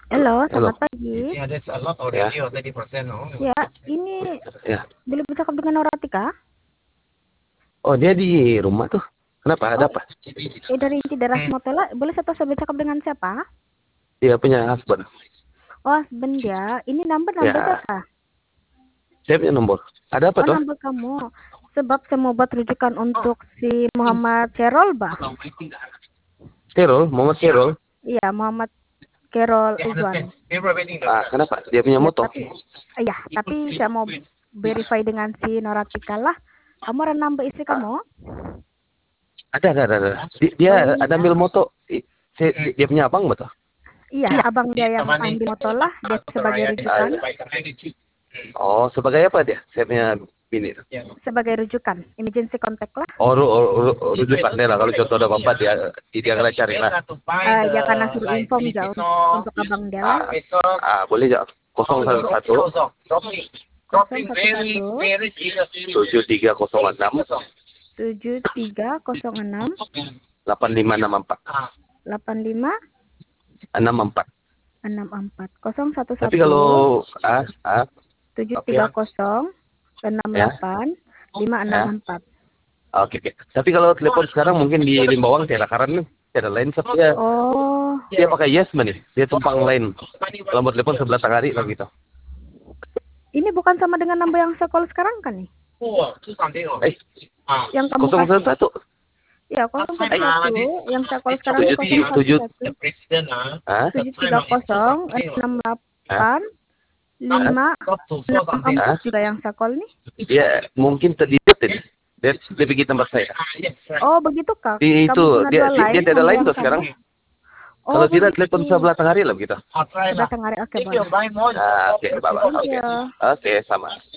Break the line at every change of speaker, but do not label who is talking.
Halo,
Halo.
selamat pagi.
Yeah, that's a lot already, or 30%, no?
Ya, ini
Ya.
boleh bercakap dengan Noratika?
Oh, dia di rumah tuh. Kenapa? Ada
Oh,
apa?
dari Inti Daerah Motola. Boleh saya bercakap dengan siapa?
Dia punya husband.
Oh, husband dia. Ini number
Ya.
siapa?
Saya punya nomor. Ada apa
Oh,
tuh?
number kamu. Sebab saya mau buat rujukan untuk si Muhammad Kerol, bah.
Carol, Muhammad Carol.
Iya, Muhammad Kerol
Yeah,
Uzwan.
understand. We're waiting the
Ah, kenapa? Dia punya
Ya,
motor.
tapi saya mau verify dengan si Noratika lah. Kamu ada number istri kamu?
Ada. Dia ada ambil motor. Dia punya abang betul.
Iya, abang dia yang ambil motor lah. Dia sebagai rujukan.
Oh, sebagai apa dia? Saya punya bini.
Sebagai rujukan, emergency contact lah.
Oh, rujukan dia lah. Kalau contoh ada apa dia akan cari lah.
Ya karena suruh inform jauh untuk abang dia lah.
Boleh jauh. 011 7306
7306
8564
85
64.
64 011
Tapi kalau
730 68 564.
Oke. Tapi kalau telepon sekarang mungkin di Limbawang tiada karan nih. Tiada lain sebabnya.
Oh,
Dia pakai Yes Man nih. Dia tumpang lain. Kalau mau telepon sebelah tengah hari lah gitu.
ini bukan sama dengan number yang saya call sekarang kan nih? Yang kamu kasih.
011.
Ya, 011 yang saya call sekarang
730
011 68 5 juga yang saya call nih.
Ya, mungkin terdidik ini. Dia pergi tempat saya.
Oh, begitu Kak.
Itu dia ada lain tuh sekarang.
Oh,
Kalau tidak telepon sebelah tengah hari lah begitu.
Sebelah tengah hari. Oke, boleh.
Oke, Bapak. Oke, sama.